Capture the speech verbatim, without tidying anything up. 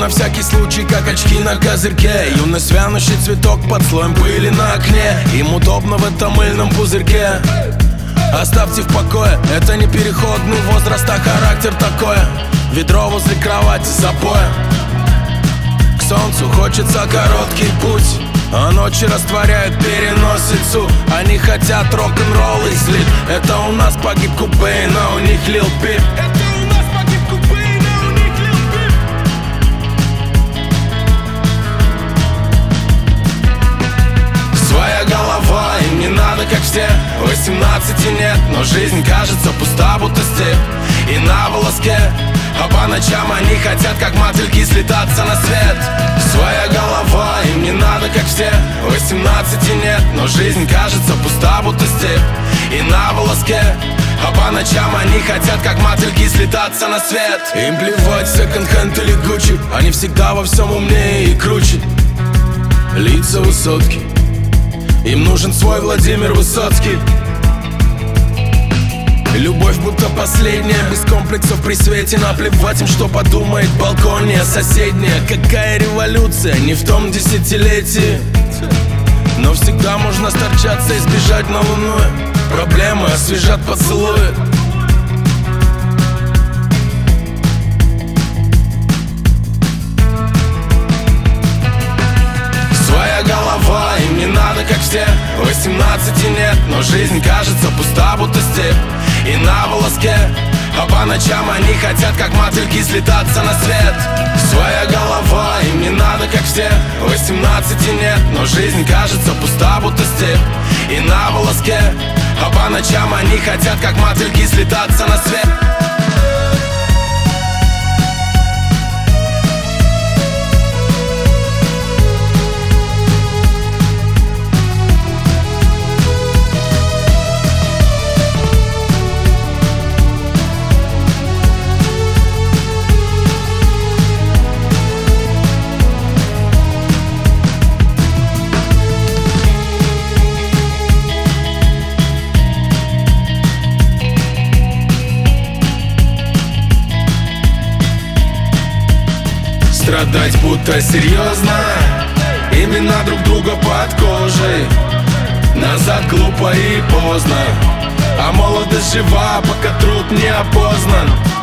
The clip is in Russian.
на всякий случай, как очки на козырьке. Юность вянущий цветок под слоем пыли на окне. Им удобно в этом мыльном пузырьке. Оставьте в покое, это не переходный возраст, а характер такой. Ведро возле кровати с запоем. К солнцу хочется короткий путь, а ночи растворяют переносицу. Они хотят рок-н-ролл и слит. Это у нас погиб Кобейн, а у них Лил Пип. Это у нас погиб Кобейн, а у них Лил Пип. Своя голова, им не надо как все. Восемнадцати нет, но жизнь кажется пуста, будто степь. И на волоске, а по ночам они хотят, как мотыльки, слетаться на свет. Своя голова, им не надо как все. Восемнадцати нет, но жизнь кажется пуста, будто степь. И на волоске, а по ночам они хотят, как мотыльки, слетаться на свет. Им плевать, секонд-хенд или Гуччи, они всегда во всем умнее и круче. Лица высотки, им нужен свой Владимир Высоцкий. Любовь будто последняя, без комплексов при свете. Наплевать им, что подумает балкония соседняя. Какая революция, не в том десятилетии. Но всегда можно сторчаться и сбежать на луну. Проблемы освежат поцелуи. Своя голова, им не надо как все. Восемнадцати нет, но жизнь кажется пуста, будто степь. И на волоске, а по ночам они хотят, как мотыльки, слетаться на свет. Своя голова, им не надо как все. Восемнадцати нет, но жизнь кажется пуста, будто степь. И на волоске, а по ночам они хотят, как мотыльки, слетаться на свет. Страдать будто серьезно, имена друг друга под кожей. Назад глупо и поздно, а молодость жива, пока труд не опознан.